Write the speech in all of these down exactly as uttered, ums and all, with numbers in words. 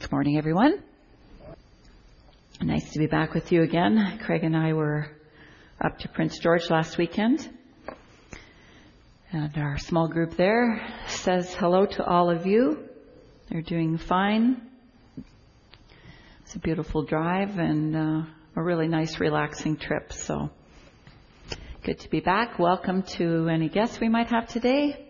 Good morning, everyone. Nice to be back with you again. Craig and I were up to Prince George last weekend. And our small group there says hello to all of you. They're doing fine. It's a beautiful drive and uh, a really nice, relaxing trip. So good to be back. Welcome to any guests we might have today.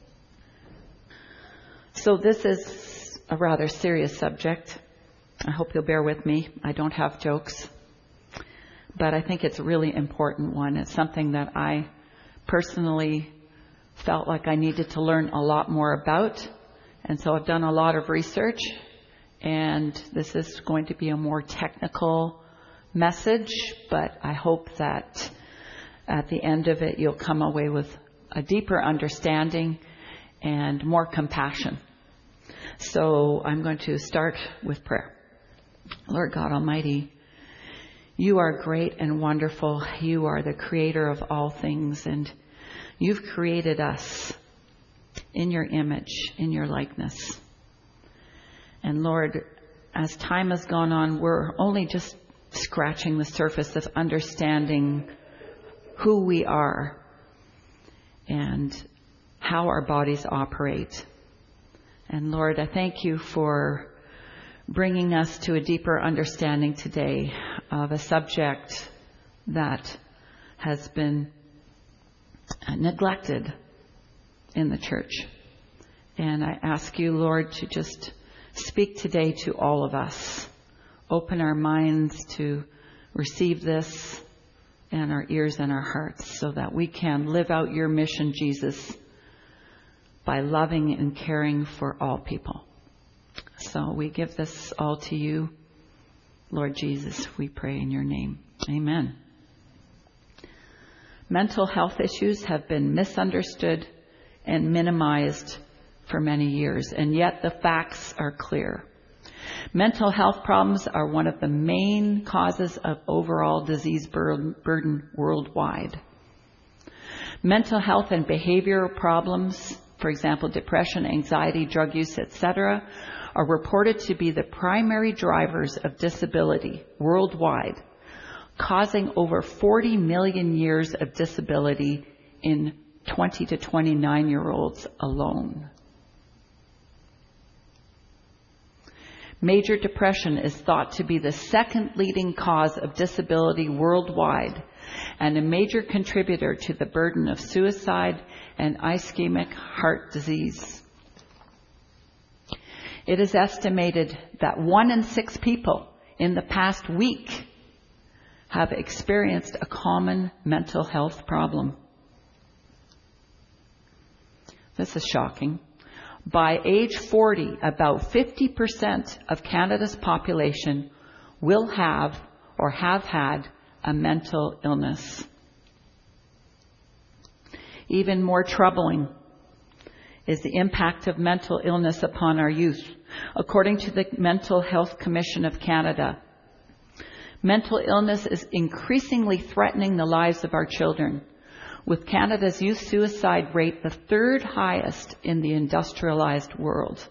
So this is a rather serious subject. I hope you'll bear with me. I don't have jokes. But I think it's a really important one. It's something that I personally felt like I needed to learn a lot more about. And so I've done a lot of research. And this is going to be a more technical message. But I hope that at the end of it, you'll come away with a deeper understanding and more compassion. So I'm going to start with prayer. Lord God Almighty, you are great and wonderful. You are the creator of all things, and you've created us in your image, in your likeness. And Lord, as time has gone on, we're only just scratching the surface of understanding who we are and how our bodies operate. And Lord, I thank you for bringing us to a deeper understanding today of a subject that has been neglected in the church. And I ask you, Lord, to just speak today to all of us. Open our minds to receive this and our ears and our hearts so that we can live out your mission, Jesus, by loving and caring for all people. So we give this all to you, Lord Jesus, we pray in your name. Amen. Mental health issues have been misunderstood and minimized for many years, and yet the facts are clear. Mental health problems are one of the main causes of overall disease burden worldwide. Mental health and behavioral problems, for example, depression, anxiety, drug use, et cetera, are reported to be the primary drivers of disability worldwide, causing over forty million years of disability in twenty to twenty-nine year olds alone. Major depression is thought to be the second leading cause of disability worldwide and a major contributor to the burden of suicide and ischemic heart disease. It is estimated that one in six people in the past week have experienced a common mental health problem. This is shocking. By age forty, about fifty percent of Canada's population will have or have had a mental illness. Even more troubling is the impact of mental illness upon our youth. According to the Mental Health Commission of Canada, mental illness is increasingly threatening the lives of our children, with Canada's youth suicide rate the third highest in the industrialized world.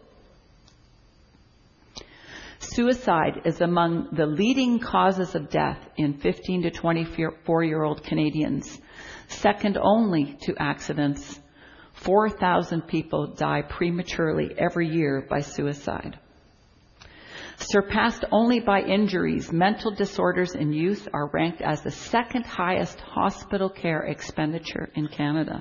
Suicide is among the leading causes of death in fifteen to twenty-four year old Canadians, second only to accidents. four thousand people die prematurely every year by suicide. Surpassed only by injuries, mental disorders in youth are ranked as the second highest hospital care expenditure in Canada.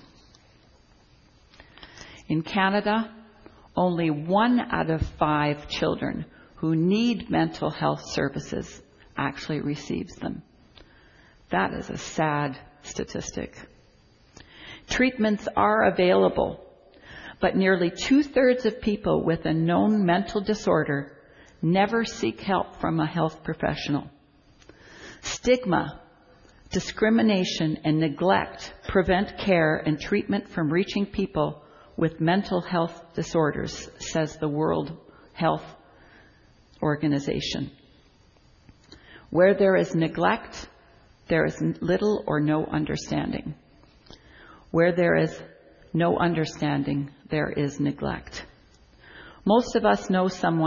In Canada, only one out of five children who need mental health services actually receives them. That is a sad statistic. Treatments are available, but nearly two-thirds of people with a known mental disorder never seek help from a health professional. Stigma, discrimination, and neglect prevent care and treatment from reaching people with mental health disorders, says the World Health Organization. Where there is neglect, there is little or no understanding. Where there is no understanding, there is neglect. Most of us know someone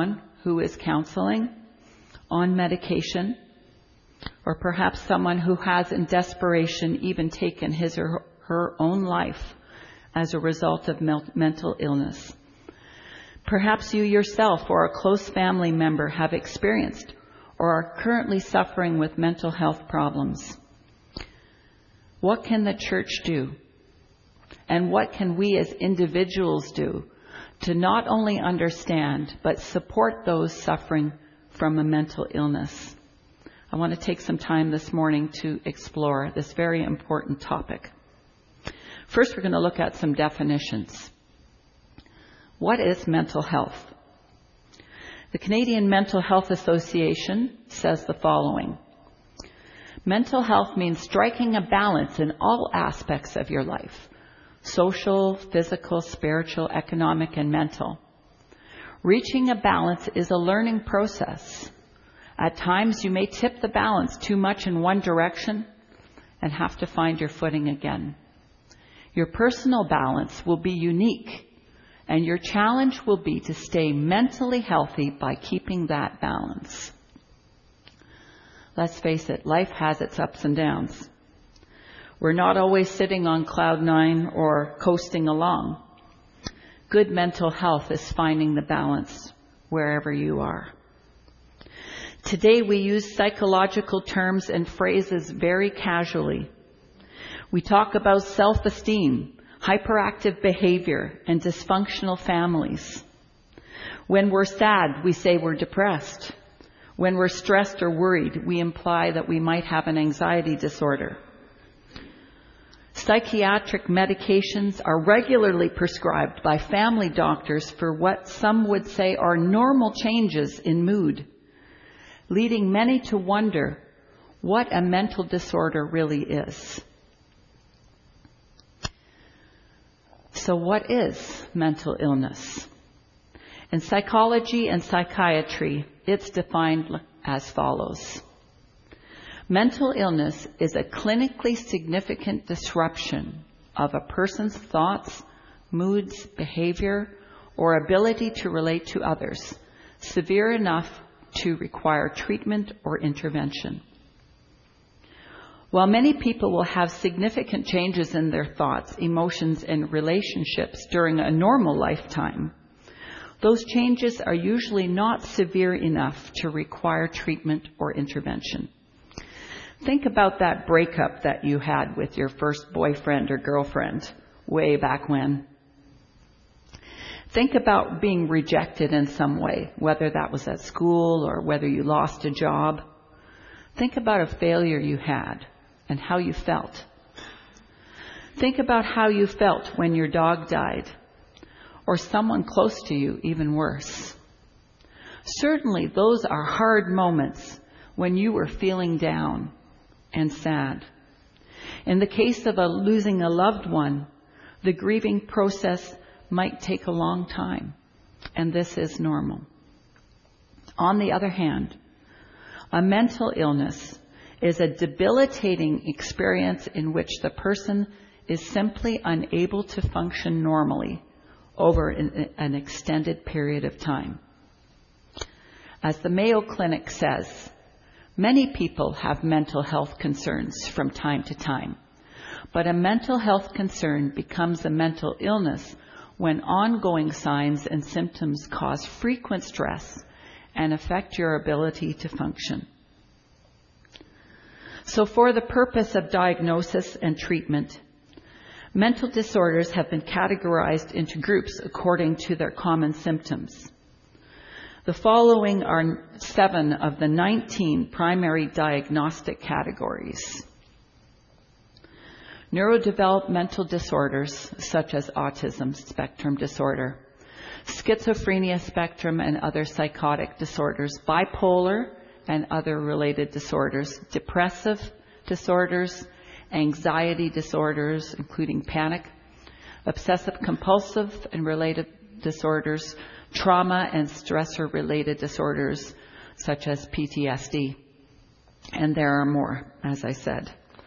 who is counseling, on medication, or perhaps someone who has in desperation even taken his or her own life as a result of mental illness. Perhaps you yourself or a close family member have experienced or are currently suffering with mental health problems. What can the church do? And what can we as individuals do to not only understand, but support those suffering from a mental illness? I want to take some time this morning to explore this very important topic. First, we're going to look at some definitions. What is mental health? The Canadian Mental Health Association says the following. Mental health means striking a balance in all aspects of your life: social, physical, spiritual, economic, and mental. Reaching a balance is a learning process. At times you may tip the balance too much in one direction and have to find your footing again. Your personal balance will be unique, and your challenge will be to stay mentally healthy by keeping that balance. Let's face it, life has its ups and downs. We're not always sitting on cloud nine or coasting along. Good mental health is finding the balance wherever you are. Today we use psychological terms and phrases very casually. We talk about self-esteem, hyperactive behavior, and dysfunctional families. When we're sad, we say we're depressed. When we're stressed or worried, we imply that we might have an anxiety disorder. Psychiatric medications are regularly prescribed by family doctors for what some would say are normal changes in mood, leading many to wonder what a mental disorder really is. So what is mental illness? In psychology and psychiatry, it's defined as follows. Mental illness is a clinically significant disruption of a person's thoughts, moods, behavior, or ability to relate to others, severe enough to require treatment or intervention. While many people will have significant changes in their thoughts, emotions, and relationships during a normal lifetime, those changes are usually not severe enough to require treatment or intervention. Think about that breakup that you had with your first boyfriend or girlfriend way back when. Think about being rejected in some way, whether that was at school or whether you lost a job. Think about a failure you had and how you felt. Think about how you felt when your dog died, or someone close to you, even worse. Certainly, those are hard moments when you were feeling down and sad. In the case of a losing a loved one, the grieving process might take a long time, and this is normal. On the other hand, a mental illness is a debilitating experience in which the person is simply unable to function normally over an, an extended period of time. As the Mayo Clinic says, many people have mental health concerns from time to time, but a mental health concern becomes a mental illness when ongoing signs and symptoms cause frequent stress and affect your ability to function. So for the purpose of diagnosis and treatment, mental disorders have been categorized into groups according to their common symptoms. The following are seven of the nineteen primary diagnostic categories. Neurodevelopmental disorders, such as autism spectrum disorder, schizophrenia spectrum and other psychotic disorders, bipolar and other related disorders, depressive disorders, anxiety disorders, including panic, obsessive compulsive and related disorders, trauma and stressor-related disorders, such as P T S D. And there are more, as I said.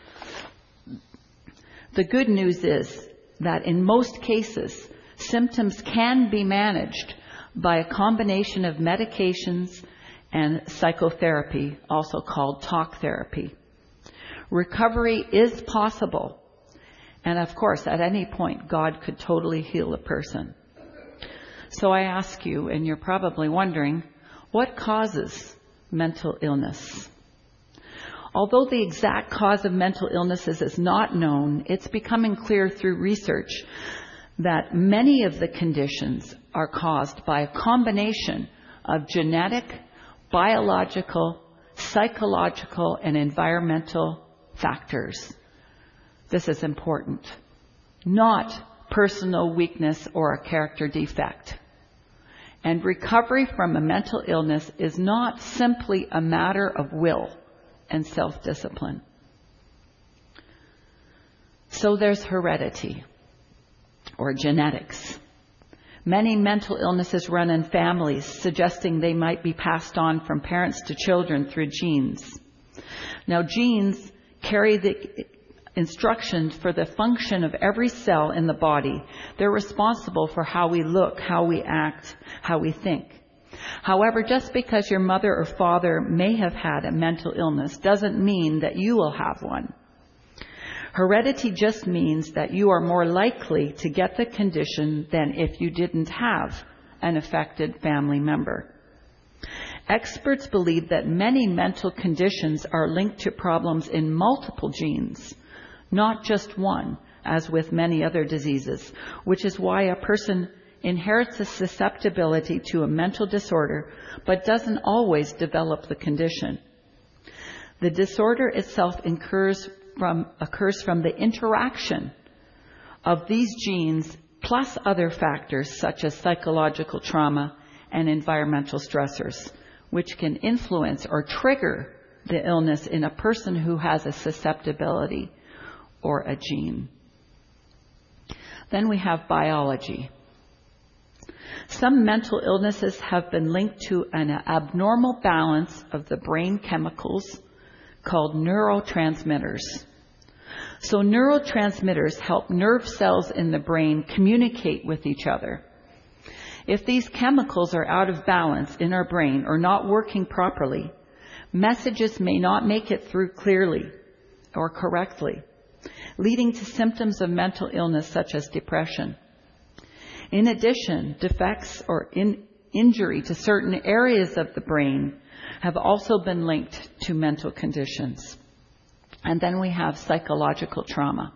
The good news is that in most cases, symptoms can be managed by a combination of medications and psychotherapy, also called talk therapy. Recovery is possible. And of course, at any point, God could totally heal a person. So I ask you, and you're probably wondering, what causes mental illness? Although the exact cause of mental illnesses is not known, it's becoming clear through research that many of the conditions are caused by a combination of genetic, biological, psychological, and environmental factors. This is important. Not personal weakness or a character defect. And recovery from a mental illness is not simply a matter of will and self-discipline. So there's heredity or genetics. Many mental illnesses run in families, suggesting they might be passed on from parents to children through genes. Now, genes carry the instructions for the function of every cell in the body. They're responsible for how we look, how we act, how we think. However, just because your mother or father may have had a mental illness doesn't mean that you will have one. Heredity just means that you are more likely to get the condition than if you didn't have an affected family member. Experts believe that many mental conditions are linked to problems in multiple genes, not just one, as with many other diseases, which is why a person inherits a susceptibility to a mental disorder, but doesn't always develop the condition. The disorder itself occurs from, occurs from the interaction of these genes plus other factors such as psychological trauma and environmental stressors, which can influence or trigger the illness in a person who has a susceptibility or a gene. Then we have biology. Some mental illnesses have been linked to an abnormal balance of the brain chemicals called neurotransmitters. So neurotransmitters help nerve cells in the brain communicate with each other. If these chemicals are out of balance in our brain or not working properly, messages may not make it through clearly or correctly, leading to symptoms of mental illness such as depression. In addition, defects or in injury to certain areas of the brain have also been linked to mental conditions. And then we have psychological trauma.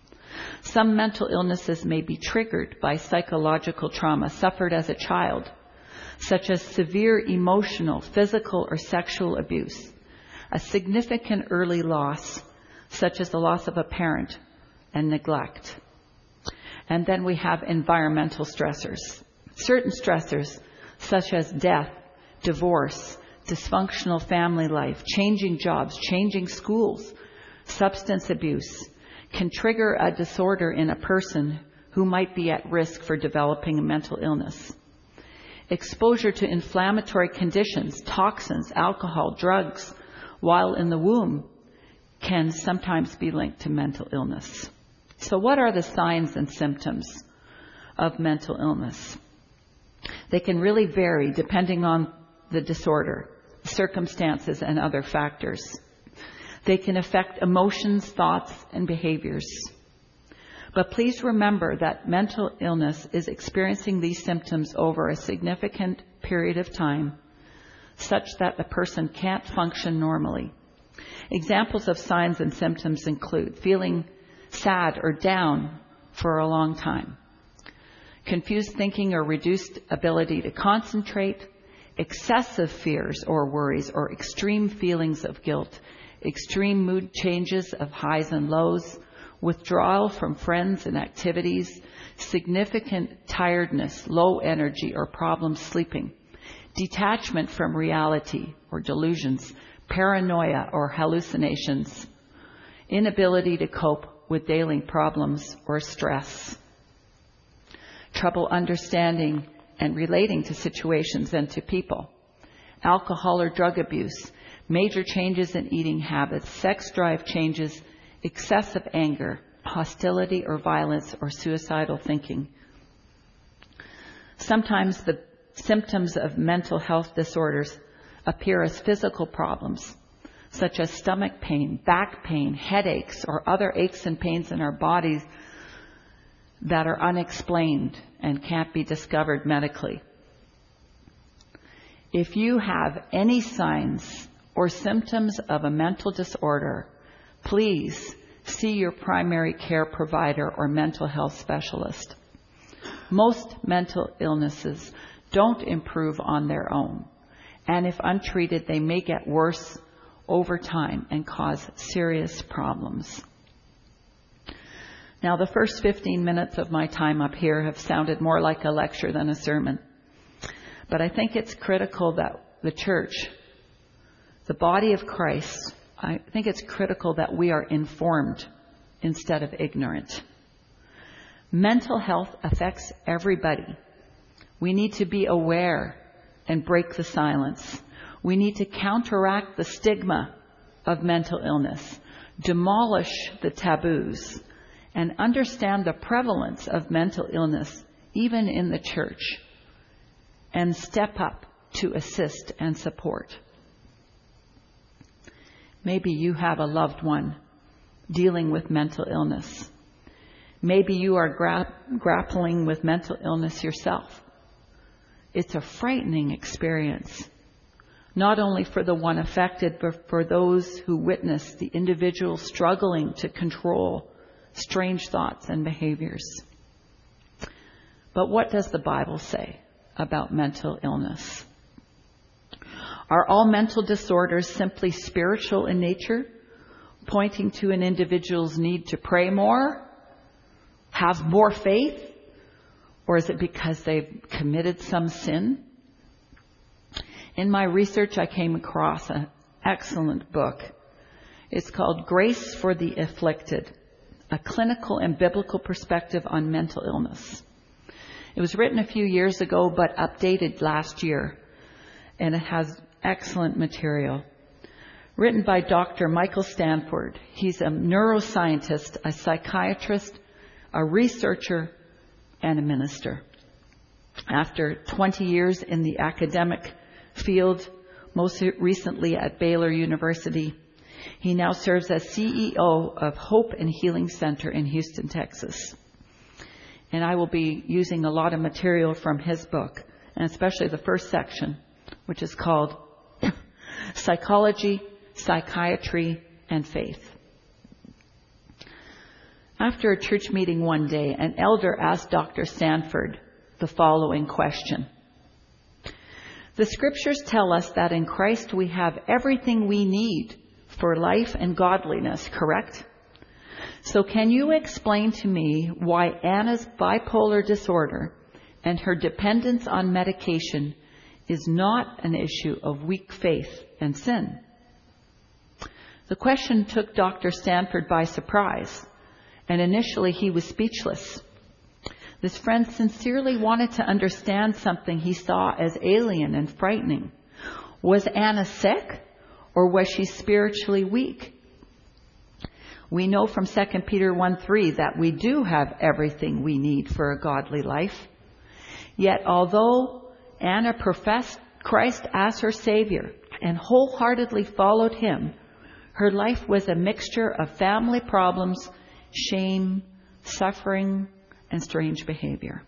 Some mental illnesses may be triggered by psychological trauma suffered as a child, such as severe emotional, physical, or sexual abuse, a significant early loss, such as the loss of a parent, and neglect. And then we have environmental stressors. Certain stressors, such as death, divorce, dysfunctional family life, changing jobs, changing schools, substance abuse, can trigger a disorder in a person who might be at risk for developing a mental illness. Exposure to inflammatory conditions, toxins, alcohol, drugs, while in the womb can sometimes be linked to mental illness. So what are the signs and symptoms of mental illness? They can really vary depending on the disorder, circumstances, and other factors. They can affect emotions, thoughts, and behaviors. But please remember that mental illness is experiencing these symptoms over a significant period of time, such that the person can't function normally. Examples of signs and symptoms include feeling sad or down for a long time, confused thinking or reduced ability to concentrate, excessive fears or worries or extreme feelings of guilt, extreme mood changes of highs and lows, withdrawal from friends and activities, significant tiredness, low energy or problems sleeping, detachment from reality or delusions, paranoia or hallucinations, inability to cope with daily problems or stress, trouble understanding and relating to situations and to people, alcohol or drug abuse, major changes in eating habits, sex drive changes, excessive anger, hostility or violence, or suicidal thinking. Sometimes the symptoms of mental health disorders appear as physical problems, such as stomach pain, back pain, headaches, or other aches and pains in our bodies that are unexplained and can't be discovered medically. If you have any signs or symptoms of a mental disorder, please see your primary care provider or mental health specialist. Most mental illnesses don't improve on their own, and if untreated, they may get worse over time and cause serious problems. Now, the first fifteen minutes of my time up here have sounded more like a lecture than a sermon, but I think it's critical that the church, the body of Christ, I think it's critical that we are informed instead of ignorant. Mental health affects everybody. We need to be aware and break the silence. We need to counteract the stigma of mental illness, demolish the taboos, and understand the prevalence of mental illness, even in the church, and step up to assist and support. Maybe you have a loved one dealing with mental illness. Maybe you are gra- grappling with mental illness yourself. It's a frightening experience, not only for the one affected, but for those who witness the individual struggling to control strange thoughts and behaviors. But what does the Bible say about mental illness? Are all mental disorders simply spiritual in nature, pointing to an individual's need to pray more, have more faith, or is it because they've committed some sin? In my research, I came across an excellent book. It's called Grace for the Afflicted, a clinical and biblical perspective on mental illness. It was written a few years ago, but updated last year, and it has excellent material. Written by Doctor Michael Stanford. He's a neuroscientist, a psychiatrist, a researcher, and a minister. After twenty years in the academic field, most recently at Baylor University, he now serves as C E O of Hope and Healing Center in Houston, Texas. And I will be using a lot of material from his book, and especially the first section, which is called Psychology, Psychiatry, and Faith. After a church meeting one day, an elder asked Doctor Stanford the following question. The scriptures tell us that in Christ we have everything we need for life and godliness, correct? So can you explain to me why Anna's bipolar disorder and her dependence on medication is not an issue of weak faith and sin? The question took Doctor Stanford by surprise, and initially he was speechless. This friend sincerely wanted to understand something he saw as alien and frightening. Was Anna sick, or was she spiritually weak? We know from Second Peter one three that we do have everything we need for a godly life. Yet although Anna professed Christ as her Savior and wholeheartedly followed Him, her life was a mixture of family problems, shame, suffering, and strange behavior.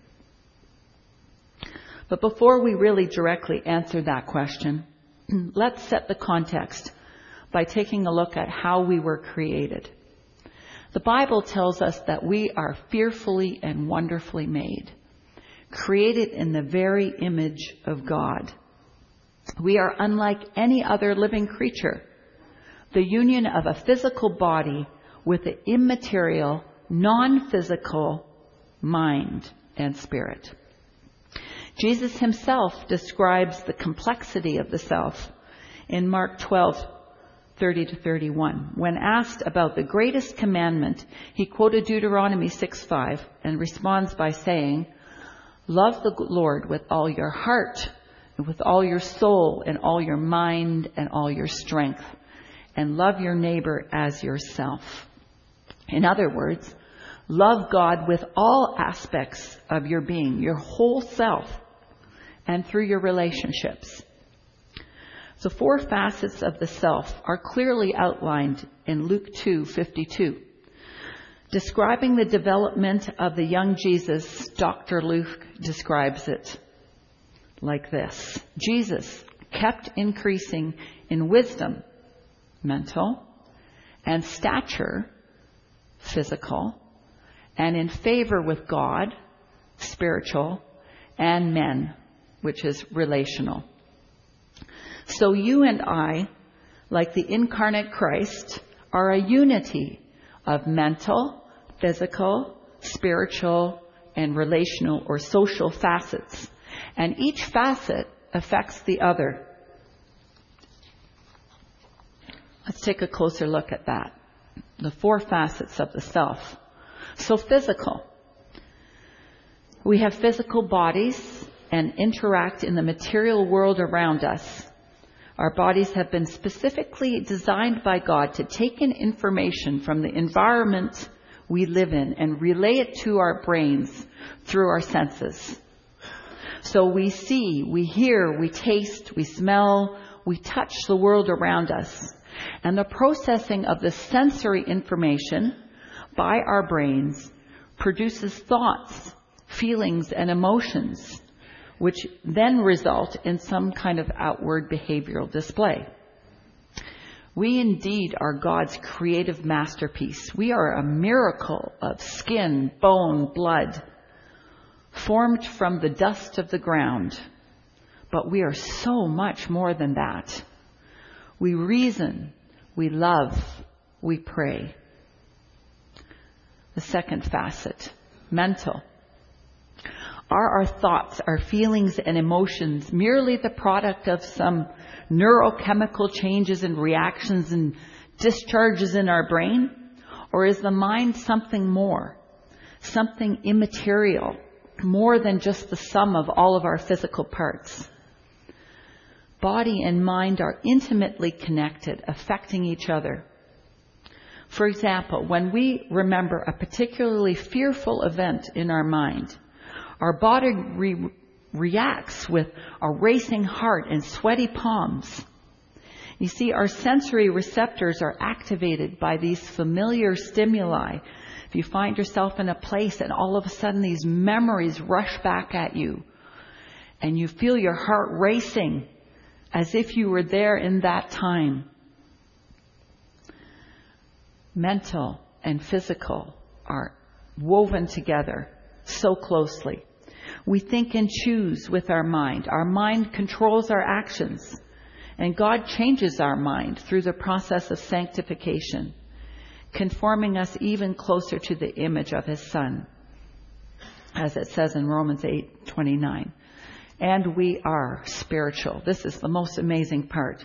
But before we really directly answer that question, let's set the context by taking a look at how we were created. The Bible tells us that we are fearfully and wonderfully made, created in the very image of God. We are unlike any other living creature, the union of a physical body with an immaterial, non-physical mind and spirit. Jesus himself describes the complexity of the self in Mark twelve thirty to thirty-one. When asked about the greatest commandment, he quoted Deuteronomy six five and responds by saying, "Love the Lord with all your heart, and with all your soul, and all your mind, and all your strength, and love your neighbor as yourself." In other words, love God with all aspects of your being, your whole self, and through your relationships. The four facets of the self are clearly outlined in Luke two fifty-two. Describing the development of the young Jesus, Doctor Luke describes it like this. Jesus kept increasing in wisdom, mental, and stature, physical, and in favor with God, spiritual, and men, which is relational. So you and I, like the incarnate Christ, are a unity of mental, physical, spiritual, and relational or social facets. And each facet affects the other. Let's take a closer look at that. The four facets of the self. So physical. We have physical bodies and interact in the material world around us. Our bodies have been specifically designed by God to take in information from the environment we live in and relay it to our brains through our senses. So we see, we hear, we taste, we smell, we touch the world around us. And the processing of the sensory information by our brains produces thoughts, feelings, and emotions, which then result in some kind of outward behavioral display. We indeed are God's creative masterpiece. We are a miracle of skin, bone, blood, formed from the dust of the ground. But we are so much more than that. We reason, we love, we pray. The second facet, mental. Are our thoughts, our feelings and emotions merely the product of some neurochemical changes and reactions and discharges in our brain? Or is the mind something more, something immaterial, more than just the sum of all of our physical parts? Body and mind are intimately connected, affecting each other. For example, when we remember a particularly fearful event in our mind, our body re- reacts with a racing heart and sweaty palms. You see, our sensory receptors are activated by these familiar stimuli. If you find yourself in a place and all of a sudden these memories rush back at you and you feel your heart racing as if you were there in that time. Mental and physical are woven together so closely. We think and choose with our mind. Our mind controls our actions. And God changes our mind through the process of sanctification, conforming us even closer to the image of His Son, as it says in Romans eight twenty-nine. And we are spiritual. This is the most amazing part.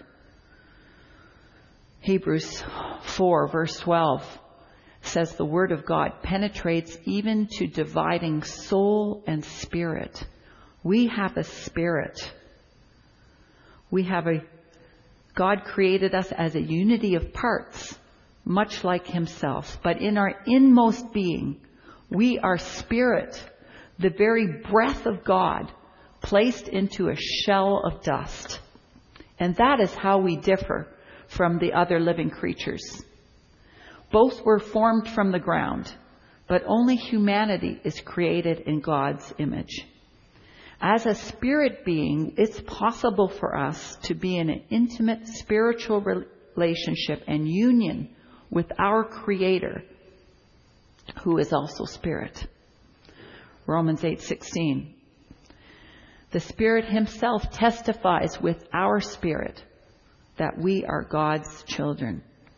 Hebrews four verse twelve says the Word of God penetrates even to dividing soul and spirit. We have a spirit. We have a, God created us as a unity of parts, much like Himself. But in our inmost being, we are spirit, the very breath of God, placed into a shell of dust. And that is how we differ from the other living creatures. Both were formed from the ground, but only humanity is created in God's image. As a spirit being, it's possible for us to be in an intimate spiritual relationship and union with our Creator, who is also spirit. Romans eight sixteen. The Spirit Himself testifies with our spirit that we are God's children.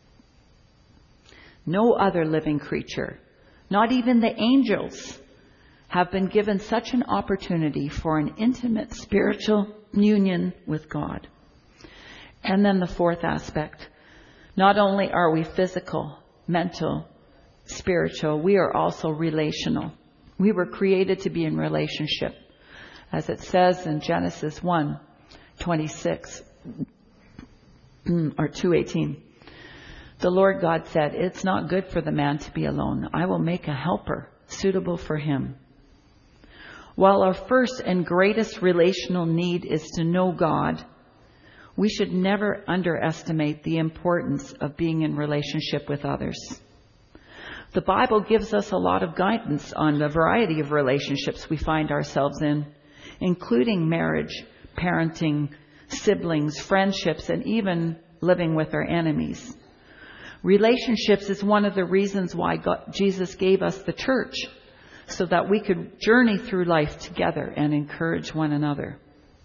No other living creature, not even the angels, have been given such an opportunity for an intimate spiritual union with God. And then the fourth aspect, not only are we physical, mental, spiritual, we are also relational. We were created to be in relationship, as it says in Genesis one twenty-six or two eighteen. The Lord God said, "It's not good for the man to be alone. I will make a helper suitable for him." While our first and greatest relational need is to know God, we should never underestimate the importance of being in relationship with others. The Bible gives us a lot of guidance on the variety of relationships we find ourselves in, including marriage, parenting, siblings, friendships, and even living with our enemies. Relationships is one of the reasons why God, Jesus gave us the church, so that we could journey through life together and encourage one another.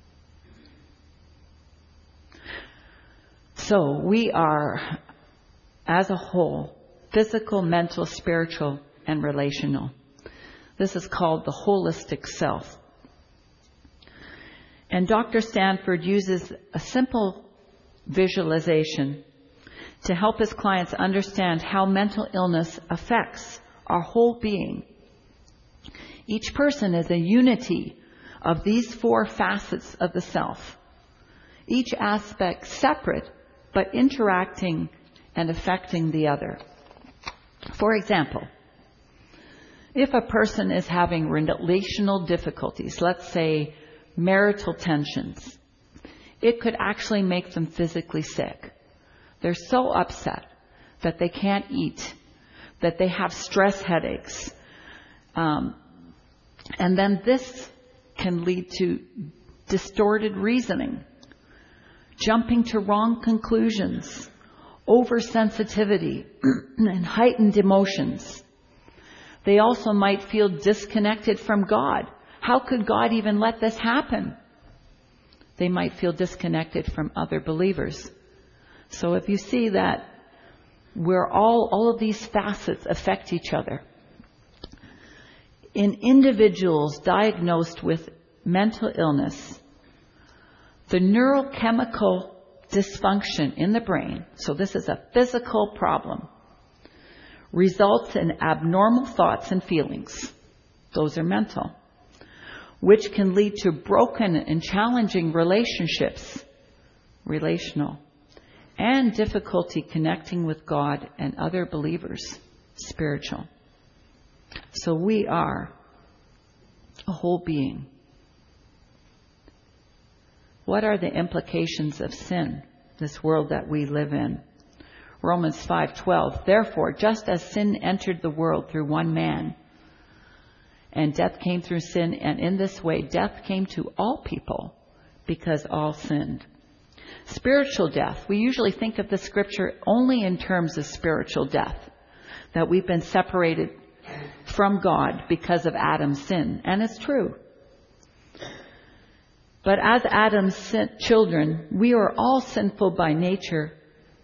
So we are, as a whole, physical, mental, spiritual, and relational. This is called the holistic self. And Doctor Stanford uses a simple visualization to help his clients understand how mental illness affects our whole being. Each person is a unity of these four facets of the self, each aspect separate but interacting and affecting the other. For example, if a person is having relational difficulties, let's say marital tensions, it could actually make them physically sick. They're so upset that they can't eat, that they have stress headaches. Um, and then this can lead to distorted reasoning, jumping to wrong conclusions, oversensitivity, and heightened emotions. They also might feel disconnected from God. How could God even let this happen? They might feel disconnected from other believers. So if you see that we're all, all of these facets affect each other. In individuals diagnosed with mental illness, the neurochemical dysfunction in the brain, so this is a physical problem, results in abnormal thoughts and feelings. Those are mental, which can lead to broken and challenging relationships, relational, and difficulty connecting with God and other believers, spiritual. So we are a whole being. What are the implications of sin, this world that we live in? Romans five twelve, therefore, just as sin entered the world through one man, and death came through sin, and in this way death came to all people because all sinned. Spiritual death. We usually think of the scripture only in terms of spiritual death, that we've been separated from God because of Adam's sin. And it's true. But as Adam's sin- children, we are all sinful by nature,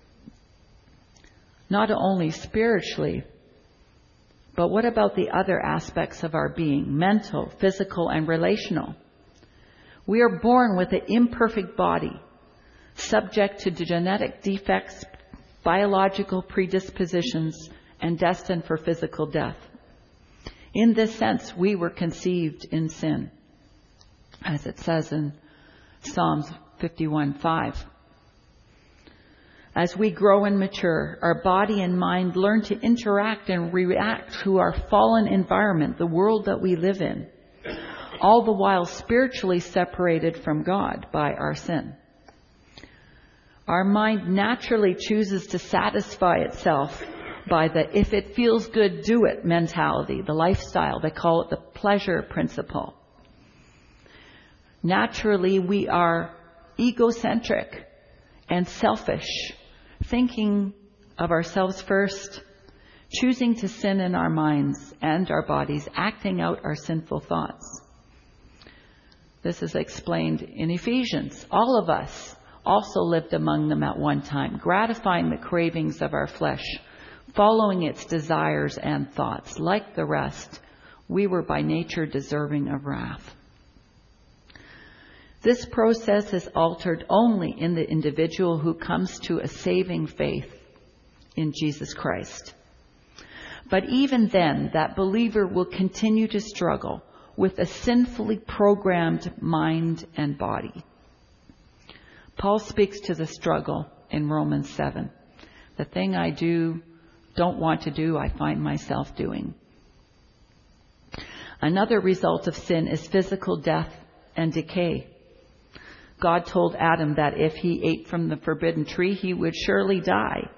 not only spiritually, but what about the other aspects of our being, mental, physical, and relational? We are born with an imperfect body, subject to genetic defects, biological predispositions, and destined for physical death. In this sense, we were conceived in sin, as it says in Psalms fifty-one five. As we grow and mature, our body and mind learn to interact and react to our fallen environment, the world that we live in, all the while spiritually separated from God by our sin. Our mind naturally chooses to satisfy itself by the if it feels good, do it mentality, the lifestyle. They call it the pleasure principle. Naturally, we are egocentric and selfish, thinking of ourselves first, choosing to sin in our minds and our bodies, acting out our sinful thoughts. This is explained in Ephesians. All of us also lived among them at one time, gratifying the cravings of our flesh, following its desires and thoughts. Like the rest, we were by nature deserving of wrath. This process is altered only in the individual who comes to a saving faith in Jesus Christ. But even then, that believer will continue to struggle with a sinfully programmed mind and body. Paul speaks to the struggle in Romans seven. The thing I do, don't want to do, I find myself doing. Another result of sin is physical death and decay. God told Adam that if he ate from the forbidden tree, he would surely die.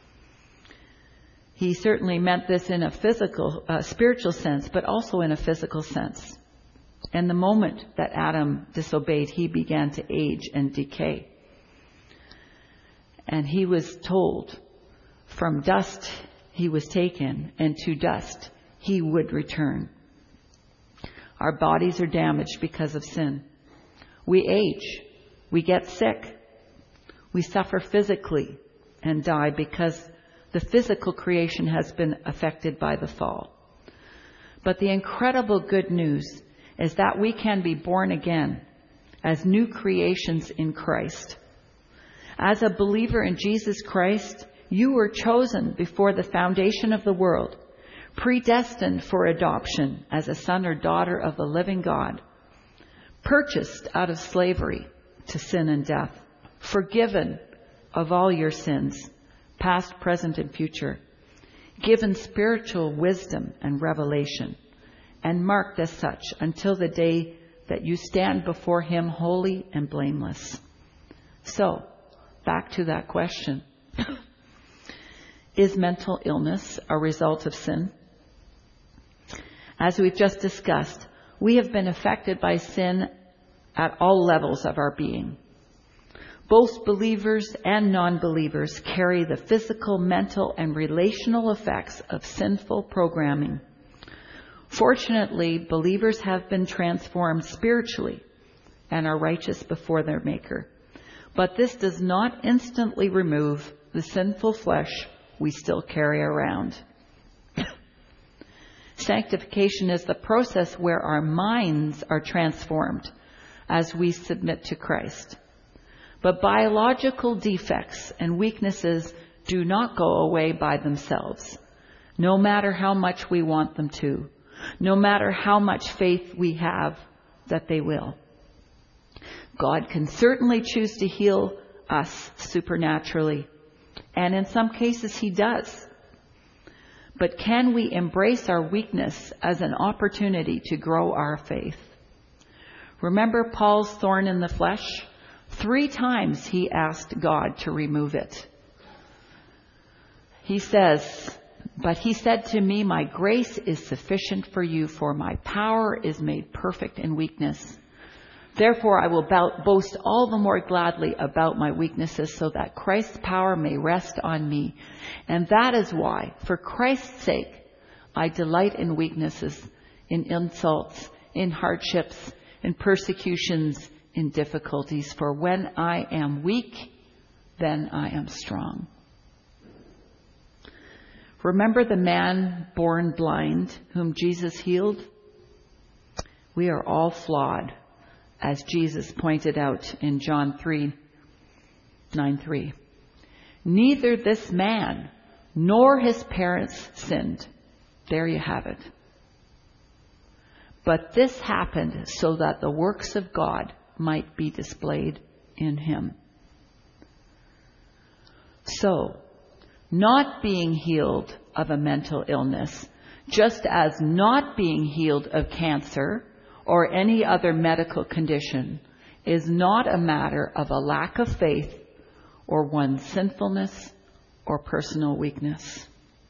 He certainly meant this in a physical, uh, spiritual sense, but also in a physical sense. And the moment that Adam disobeyed, he began to age and decay. And he was told, from dust he was taken, and to dust he would return. Our bodies are damaged because of sin. We age. We get sick. We suffer physically and die because the physical creation has been affected by the fall. But the incredible good news is that we can be born again as new creations in Christ. As a believer in Jesus Christ, you were chosen before the foundation of the world, predestined for adoption as a son or daughter of the living God, purchased out of slavery to sin and death, forgiven of all your sins, past, present, and future, given spiritual wisdom and revelation, and marked as such until the day that you stand before Him holy and blameless. So, back to that question. Is mental illness a result of sin? As we've just discussed, we have been affected by sin at all levels of our being. Both believers and non-believers carry the physical, mental, and relational effects of sinful programming. Fortunately, believers have been transformed spiritually and are righteous before their Maker. But this does not instantly remove the sinful flesh we still carry around. Sanctification is the process where our minds are transformed as we submit to Christ. But biological defects and weaknesses do not go away by themselves, no matter how much we want them to, no matter how much faith we have that they will. God can certainly choose to heal us supernaturally, and in some cases He does. But can we embrace our weakness as an opportunity to grow our faith? Remember Paul's thorn in the flesh? Three times he asked God to remove it. He says, "But he said to me, my grace is sufficient for you, for my power is made perfect in weakness. Therefore I will boast all the more gladly about my weaknesses, so that Christ's power may rest on me. And that is why, for Christ's sake, I delight in weaknesses, in insults, in hardships, in persecutions, in difficulties. For when I am weak, then I am strong." Remember the man born blind whom Jesus healed? We are all flawed, as Jesus pointed out in John three, nine three. Neither this man nor his parents sinned. There you have it. But this happened so that the works of God might be displayed in him. So, not being healed of a mental illness, just as not being healed of cancer or any other medical condition, is not a matter of a lack of faith or one's sinfulness or personal weakness.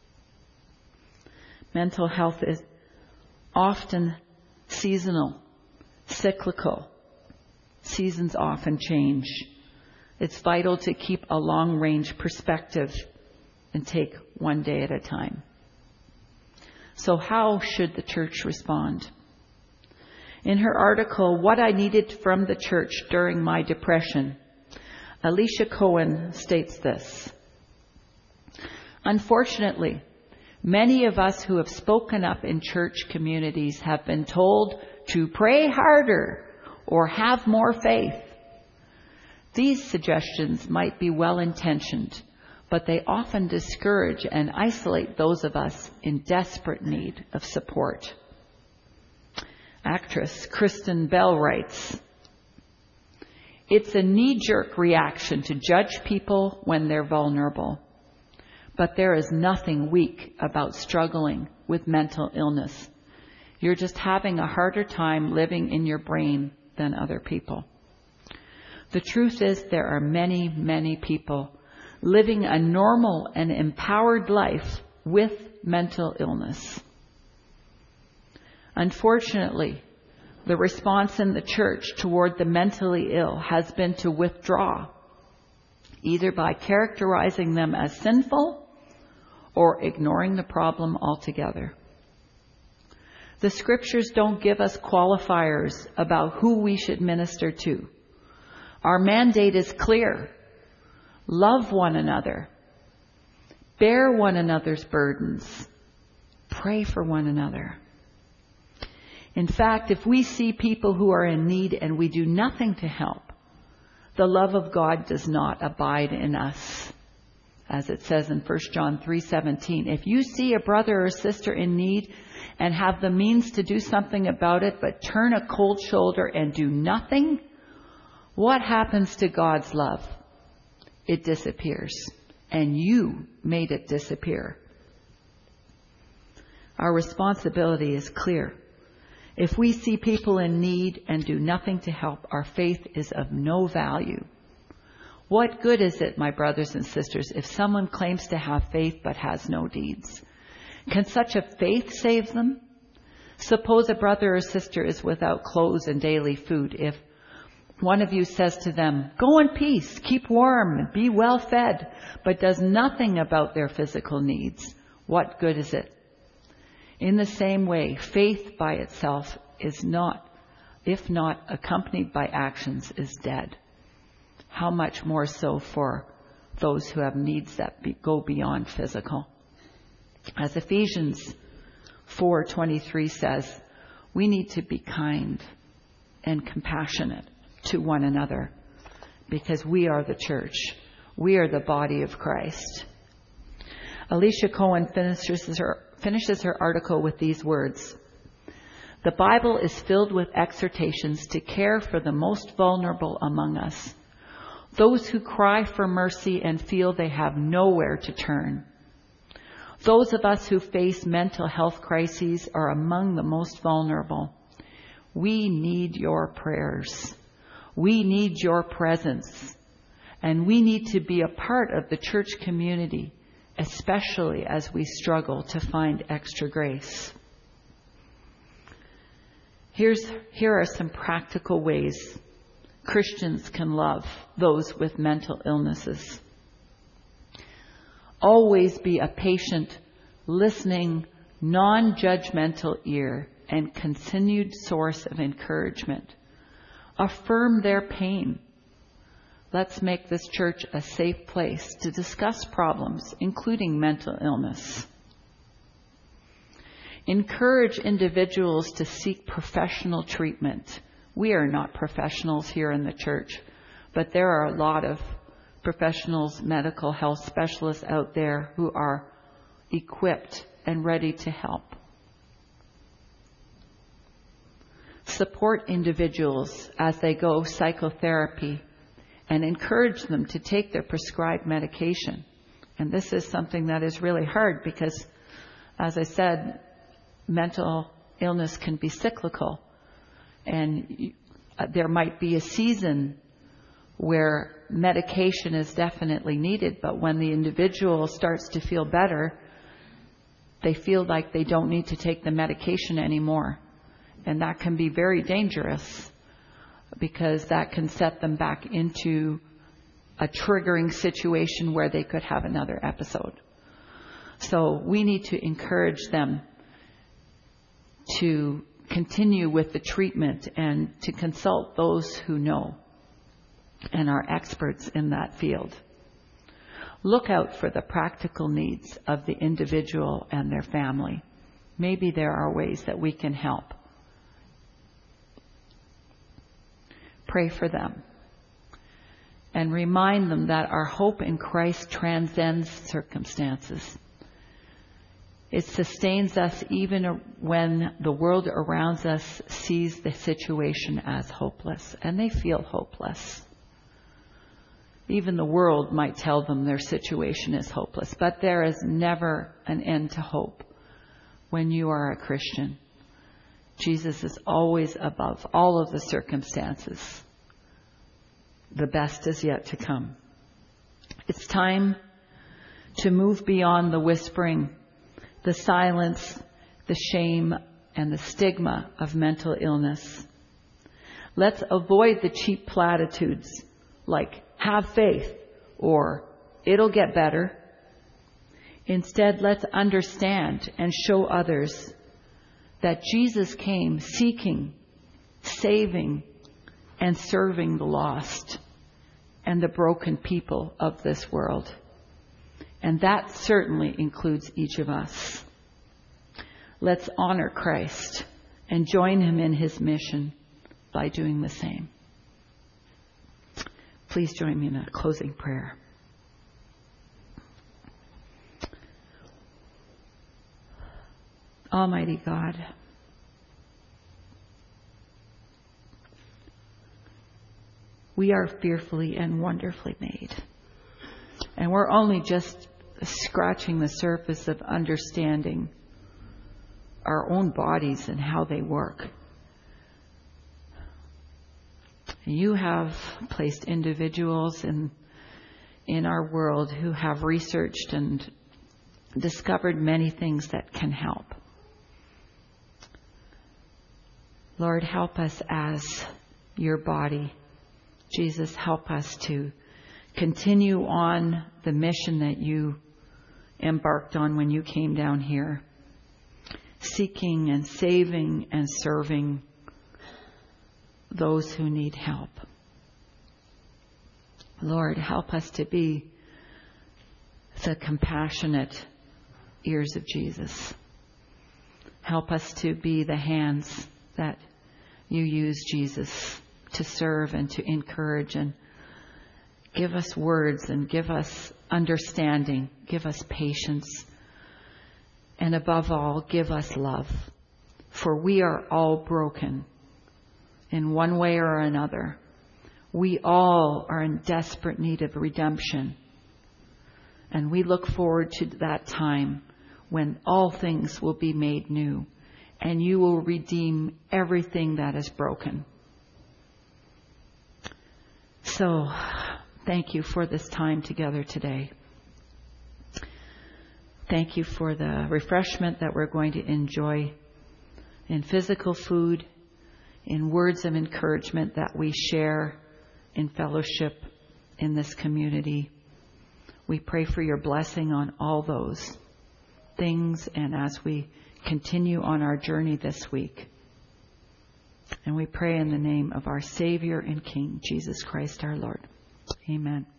Mental health is often seasonal, cyclical. Seasons often change. It's vital to keep a long-range perspective and take one day at a time. So how should the church respond? In her article, What I Needed from the Church During My Depression, Alicia Cohen states this: "Unfortunately, many of us who have spoken up in church communities have been told to pray harder or have more faith. These suggestions might be well-intentioned, but they often discourage and isolate those of us in desperate need of support." Actress Kristen Bell writes, "It's a knee-jerk reaction to judge people when they're vulnerable. But there is nothing weak about struggling with mental illness. You're just having a harder time living in your brain than other people. The truth is there are many, many people living a normal and empowered life with mental illness. Unfortunately, the response in the church toward the mentally ill has been to withdraw, either by characterizing them as sinful or ignoring the problem altogether. The scriptures don't give us qualifiers about who we should minister to. Our mandate is clear. Love one another. Bear one another's burdens. Pray for one another. In fact, if we see people who are in need and we do nothing to help, the love of God does not abide in us. As it says in First John three seventeen, if you see a brother or sister in need and have the means to do something about it, but turn a cold shoulder and do nothing, what happens to God's love? It disappears. And you made it disappear. Our responsibility is clear. If we see people in need and do nothing to help, our faith is of no value. What good is it, my brothers and sisters, if someone claims to have faith but has no deeds? Can such a faith save them? Suppose a brother or sister is without clothes and daily food. If one of you says to them, go in peace, keep warm, and be well fed, but does nothing about their physical needs, what good is it? In the same way, faith by itself is not, if not accompanied by actions, is dead. How much more so for those who have needs that be, go beyond physical. As Ephesians four twenty-three says, we need to be kind and compassionate to one another because we are the church. We are the body of Christ. Alicia Cohen finishes her, finishes her article with these words. The Bible is filled with exhortations to care for the most vulnerable among us, those who cry for mercy and feel they have nowhere to turn. Those of us who face mental health crises are among the most vulnerable. We need your prayers. We need your presence. And we need to be a part of the church community, especially as we struggle to find extra grace. Here's, here are some practical ways Christians can love those with mental illnesses. Always be a patient, listening, non-judgmental ear and continued source of encouragement. Affirm their pain. Let's make this church a safe place to discuss problems, including mental illness. Encourage individuals to seek professional treatment. We are not professionals here in the church, but there are a lot of professionals, medical health specialists out there who are equipped and ready to help. Support individuals as they go psychotherapy and encourage them to take their prescribed medication. And this is something that is really hard because, as I said, mental illness can be cyclical. And there might be a season where medication is definitely needed, but when the individual starts to feel better, they feel like they don't need to take the medication anymore. And that can be very dangerous because that can set them back into a triggering situation where they could have another episode. So we need to encourage them to continue with the treatment and to consult those who know and are experts in that field. Look out for the practical needs of the individual and their family. Maybe there are ways that we can help. Pray for them. And remind them that our hope in Christ transcends circumstances. It sustains us even when the world around us sees the situation as hopeless, and they feel hopeless. Even the world might tell them their situation is hopeless, but there is never an end to hope when you are a Christian. Jesus is always above all of the circumstances. The best is yet to come. It's time to move beyond the whispering, the silence, the shame, and the stigma of mental illness. Let's avoid the cheap platitudes like, have faith, or it'll get better. Instead, let's understand and show others that Jesus came seeking, saving, and serving the lost and the broken people of this world. And that certainly includes each of us. Let's honor Christ and join him in his mission by doing the same. Please join me in a closing prayer. Almighty God, we are fearfully and wonderfully made. And we're only just scratching the surface of understanding our own bodies and how they work. You have placed individuals in, in our world who have researched and discovered many things that can help. Lord, help us as your body. Jesus, help us to continue on the mission that you embarked on when you came down here, seeking and saving and serving those who need help. Lord, help us to be the compassionate ears of Jesus. Help us to be the hands that you use, Jesus, to serve and to encourage, and give us words and give us understanding, give us patience, and above all, give us love. For we are all broken in one way or another. We all are in desperate need of redemption. And we look forward to that time when all things will be made new and you will redeem everything that is broken. So, thank you for this time together today. Thank you for the refreshment that we're going to enjoy in physical food, in words of encouragement that we share in fellowship in this community. We pray for your blessing on all those things and as we continue on our journey this week. And we pray in the name of our Savior and King, Jesus Christ our Lord. Amen.